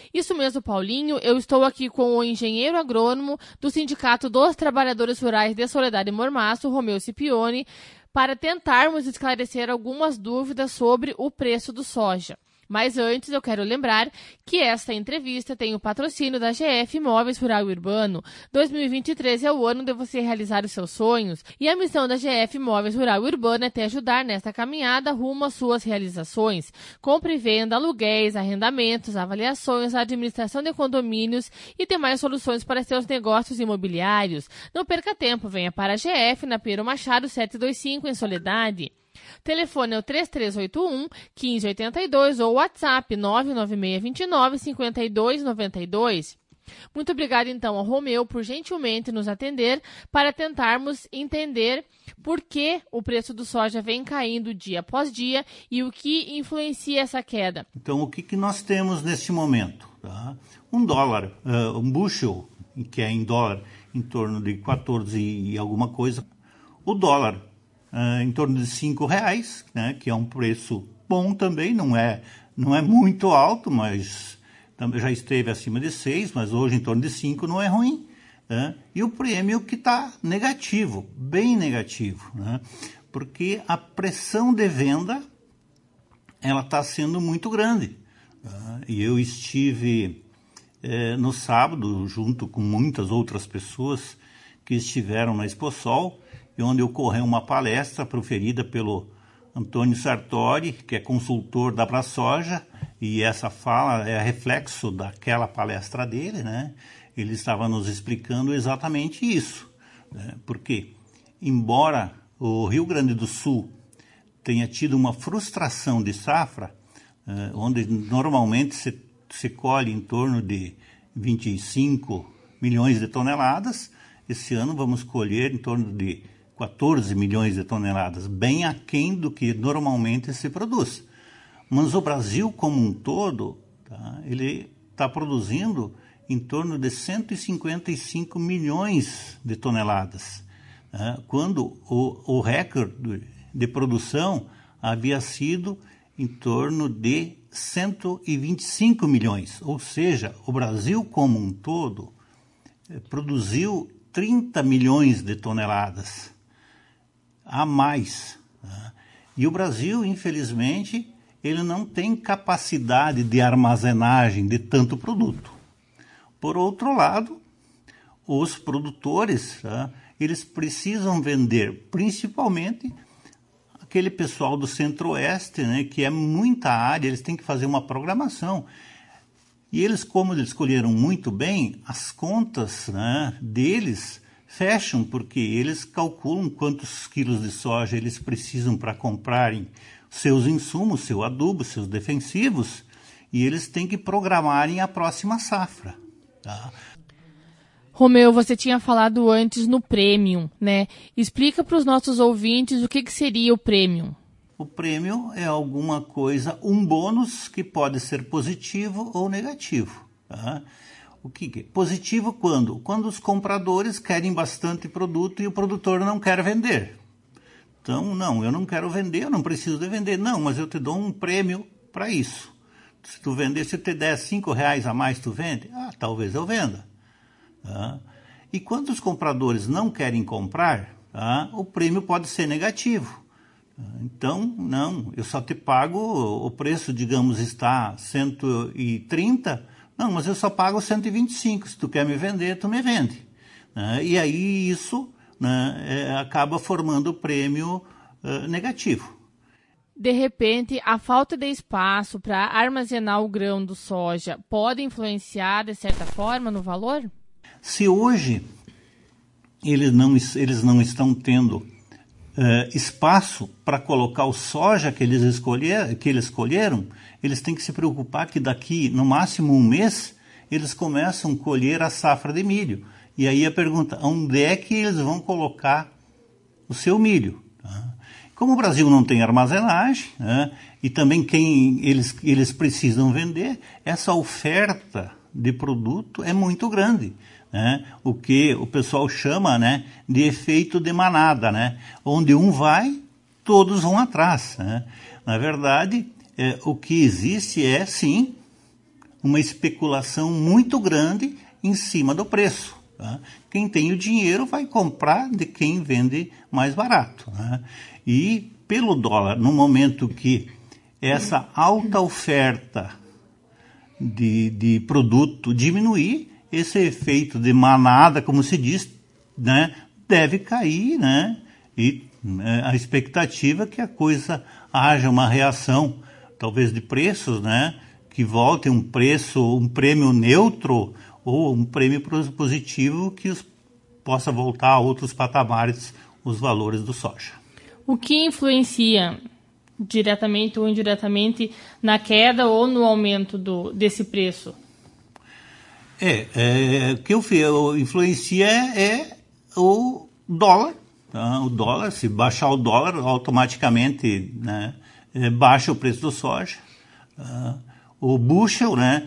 Isso mesmo, Paulinho. Eu estou aqui com o engenheiro agrônomo do Sindicato dos Trabalhadores Rurais de Soledade e Mormaço, Romeu Scipione, para tentarmos esclarecer algumas dúvidas sobre o preço do soja. Mas antes eu quero lembrar que esta entrevista tem o patrocínio da GF Imóveis Rural e Urbano. 2023 é o ano de você realizar os seus sonhos e a missão da GF Imóveis Rural e Urbano é te ajudar nesta caminhada rumo às suas realizações. Compra e venda, aluguéis, arrendamentos, avaliações, administração de condomínios e demais soluções para seus negócios imobiliários. Não perca tempo, venha para a GF na Pinheiro Machado 725 em Soledade. Telefone é o 3381-1582 ou WhatsApp 99629-5292. Muito obrigada, então, ao Romeu por gentilmente nos atender para tentarmos entender por que o preço do soja vem caindo dia após dia e o que influencia essa queda. Então, o que nós temos neste momento? Tá? $1, um bushel, que é em dólar, em torno de 14 e alguma coisa. O dólar em torno de R$5, né, que é um preço bom também, não é muito alto, mas também já esteve acima de 6, mas hoje em torno de 5 não é ruim. Né? E o prêmio que está negativo, bem negativo, né? Porque a pressão de venda ela está sendo muito grande. Né? E eu estive no sábado, junto com muitas outras pessoas que estiveram na Exposol, onde ocorreu uma palestra proferida pelo Antônio Sartori, que é consultor da PraSoja, e essa fala é reflexo daquela palestra dele, né? Ele estava nos explicando exatamente isso, né? Porque, embora o Rio Grande do Sul tenha tido uma frustração de safra, onde normalmente se colhe em torno de 25 milhões de toneladas, esse ano vamos colher em torno de 14 milhões de toneladas, bem aquém do que normalmente se produz. Mas o Brasil como um todo, tá, ele está produzindo em torno de 155 milhões de toneladas, né, quando o recorde de produção havia sido em torno de 125 milhões. Ou seja, o Brasil como um todo produziu 30 milhões de toneladas a mais. Né? E o Brasil, infelizmente, ele não tem capacidade de armazenagem de tanto produto. Por outro lado, os produtores, eles precisam vender, principalmente aquele pessoal do Centro-Oeste, né, que é muita área, eles têm que fazer uma programação. E eles, como eles escolheram muito bem, as contas, né, deles fecham, porque eles calculam quantos quilos de soja eles precisam para comprarem seus insumos, seu adubo, seus defensivos, e eles têm que programarem a próxima safra. Tá? Romeu, você tinha falado antes no Premium, né? Explica para os nossos ouvintes o que seria o Premium. O prêmio é alguma coisa, um bônus que pode ser positivo ou negativo. Tá? O que é positivo quando? Quando os compradores querem bastante produto e o produtor não quer vender. Então, não, eu não quero vender, eu não preciso de vender. Não, mas eu te dou um prêmio para isso. Se tu vender, se eu te der R$5 a mais, tu vende? Ah, talvez eu venda. Tá? E quando os compradores não querem comprar, tá, o prêmio pode ser negativo. Então, não, eu só te pago, o preço, digamos, está 130, não, mas eu só pago 125, se tu quer me vender, tu me vende. E aí isso, né, acaba formando o prêmio negativo. De repente, a falta de espaço para armazenar o grão do soja pode influenciar, de certa forma, no valor? Se hoje eles não estão tendo espaço para colocar o soja que eles escolheram, eles têm que se preocupar que daqui, no máximo um mês, eles começam a colher a safra de milho. E aí a pergunta, onde é que eles vão colocar o seu milho? Tá? Como o Brasil não tem armazenagem, né, e também quem eles precisam vender, essa oferta de produto é muito grande. Né? O que o pessoal chama, né, de efeito de manada, né? Onde um vai, todos vão atrás. Né? Na verdade, o que existe é, sim, uma especulação muito grande em cima do preço. Tá? Quem tem o dinheiro vai comprar de quem vende mais barato. Né? E pelo dólar, no momento que essa alta oferta de produto diminuir, esse efeito de manada, como se diz, né, deve cair, né? E a expectativa é que a coisa haja uma reação, talvez de preços, né? Que volte um prêmio neutro ou um prêmio positivo que possa voltar a outros patamares os valores do soja. O que influencia diretamente ou indiretamente na queda ou no aumento desse preço? O que influencia é o dólar. Tá? O dólar, se baixar o dólar, automaticamente, né, baixa o preço do soja. O bushel, né,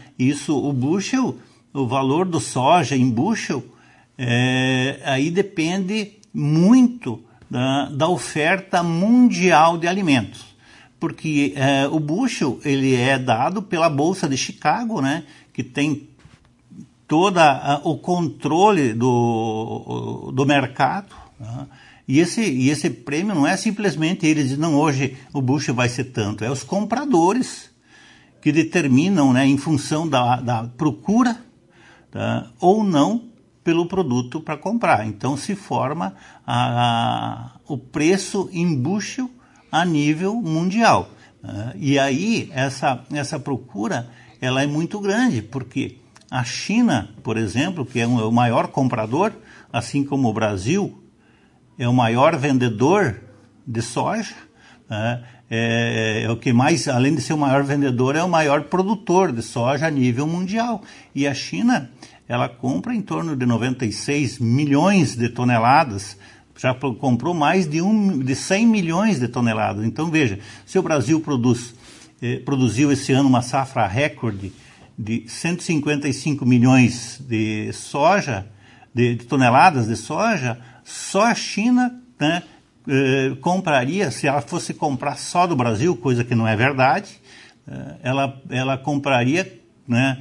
o valor do soja em bushel, aí depende muito da oferta mundial de alimentos. Porque o bushel ele é dado pela Bolsa de Chicago, né, que tem todo o controle do mercado. Tá? E esse prêmio não é simplesmente eles dizem, não, hoje o bushel vai ser tanto. É os compradores que determinam, né, em função da procura, tá, ou não pelo produto para comprar. Então se forma o preço em bushel a nível mundial. E aí essa procura ela é muito grande, porque a China, por exemplo, que é o maior comprador, assim como o Brasil é o maior vendedor de soja, é o que mais, além de ser o maior vendedor, é o maior produtor de soja a nível mundial. E a China, ela compra em torno de 96 milhões de toneladas, já comprou mais de 100 milhões de toneladas. Então, veja, se o Brasil produziu esse ano uma safra recorde de 155 milhões de soja, de toneladas de soja, só a China, né, compraria, se ela fosse comprar só do Brasil, coisa que não é verdade, ela compraria, né,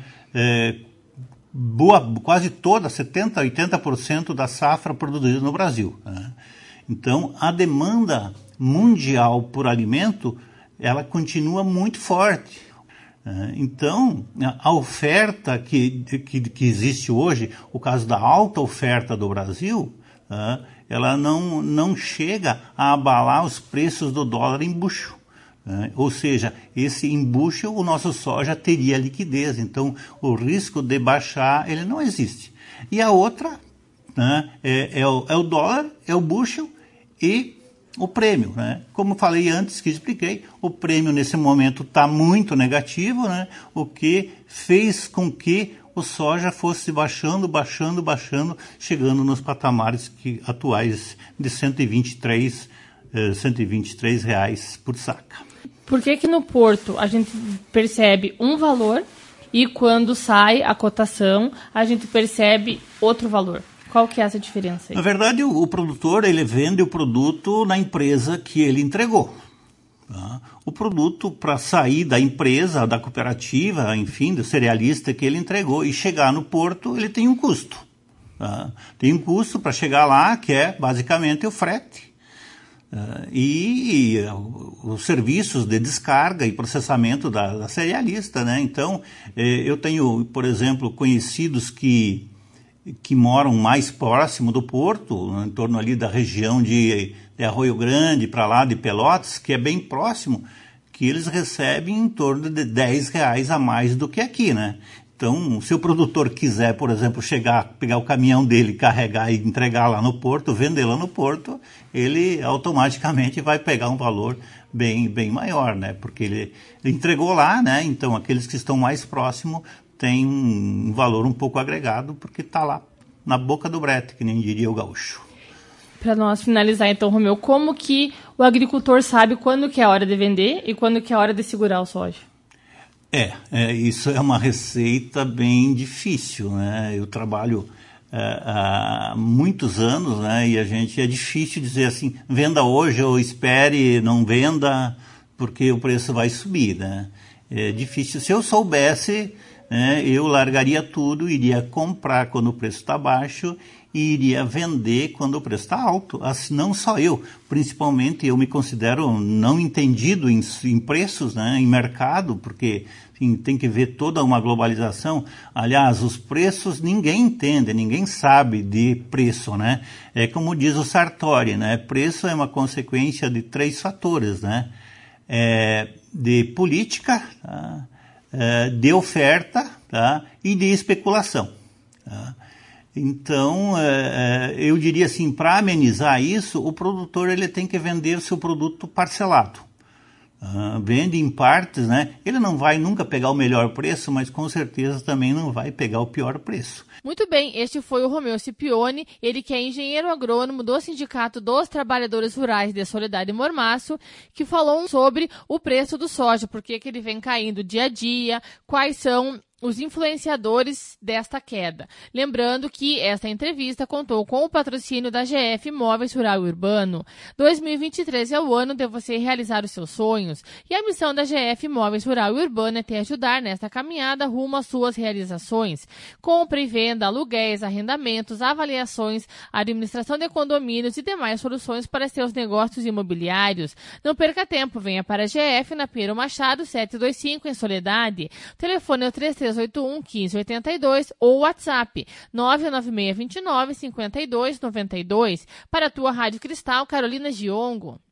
quase toda, 70%, 80% da safra produzida no Brasil. Né? Então, a demanda mundial por alimento, ela continua muito forte. Então, a oferta que existe hoje, o caso da alta oferta do Brasil, ela não chega a abalar os preços do dólar em bushel. Ou seja, em bushel o nosso soja teria liquidez, então o risco de baixar ele não existe. E a outra, né, é o dólar, é o bushel e o prêmio. Né? Como falei antes, que expliquei, o prêmio nesse momento está muito negativo, né, o que fez com que o soja fosse baixando, chegando nos patamares atuais de R$ 123 reais por saca. Por que no porto a gente percebe um valor e quando sai a cotação a gente percebe outro valor? Qual que é essa diferença aí? Na verdade, o produtor ele vende o produto na empresa que ele entregou. Tá? O produto, para sair da empresa, da cooperativa, enfim, do cerealista que ele entregou e chegar no porto, ele tem um custo. Tá? Tem um custo para chegar lá, que é basicamente o frete. E os serviços de descarga e processamento da cerealista. Né? Então, eu tenho, por exemplo, conhecidos que moram mais próximo do porto, em torno ali da região de Arroio Grande, para lá de Pelotas, que é bem próximo, que eles recebem em torno de R$10 a mais do que aqui, né? Então, se o produtor quiser, por exemplo, pegar o caminhão dele, carregar e entregar lá no porto, vender lá no porto, ele automaticamente vai pegar um valor bem maior, né? Porque ele entregou lá, né? Então, aqueles que estão mais próximos têm um valor um pouco agregado, porque está lá na boca do brete, que nem diria o gaúcho. Para nós finalizar, então, Romeu, como que o agricultor sabe quando que é a hora de vender e quando que é a hora de segurar o soja? Isso é uma receita bem difícil, né? Eu trabalho há muitos anos, né? E é difícil dizer assim, venda hoje ou espere, não venda, porque o preço vai subir, né? É difícil. Se eu soubesse, né, eu largaria tudo, iria comprar quando o preço está baixo e iria vender quando o preço está alto. Assim, não só eu, principalmente eu me considero não entendido em preços, né, em mercado, porque enfim, tem que ver toda uma globalização. Aliás, os preços ninguém entende, ninguém sabe de preço, né? É como diz o Sartori, né? Preço é uma consequência de 3 fatores, né? De política, tá? De oferta, tá? E de especulação. Tá? Então, eu diria assim, para amenizar isso, o produtor ele tem que vender o seu produto parcelado. Vende em partes, né? Ele não vai nunca pegar o melhor preço, mas com certeza também não vai pegar o pior preço. Muito bem, este foi o Romeu Scipione, ele que é engenheiro agrônomo do Sindicato dos Trabalhadores Rurais de Soledade Mormaço, que falou sobre o preço do soja, por que ele vem caindo dia a dia, quais são os influenciadores desta queda. Lembrando que esta entrevista contou com o patrocínio da GF Móveis Rural e Urbano. 2023 é o ano de você realizar os seus sonhos e a missão da GF Móveis Rural e Urbano é te ajudar nesta caminhada rumo às suas realizações. Compra e venda, aluguéis, arrendamentos, avaliações, administração de condomínios e demais soluções para seus negócios imobiliários. Não perca tempo, venha para a GF na Pinheiro Machado 725 em Soledade. O telefone é o 3381-1582 ou WhatsApp 99629-5292. Para a tua Rádio Cristal, Carolina Giongo.